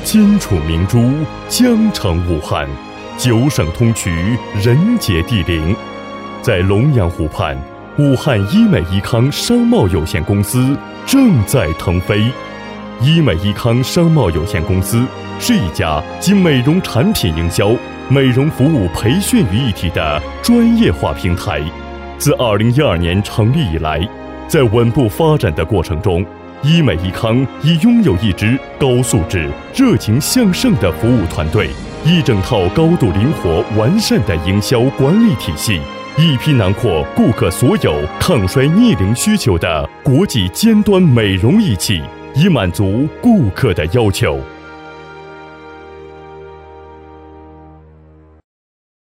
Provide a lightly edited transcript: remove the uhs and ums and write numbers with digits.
荆楚明珠，江城武汉，9省通衢，人杰地灵。在龙阳湖畔，武汉医美医康商贸有限公司正在腾飞。医美医康商贸有限公司是一家集美容产品营销、美容服务培训于一体的专业化平台。自2012年成立以来，在稳步发展的过程中，医美医康已拥有一支高素质、热情向上的服务团队，一整套高度灵活完善的营销管理体系，一批囊括顾客所有抗衰逆龄需求的国际尖端美容仪器，以满足顾客的要求。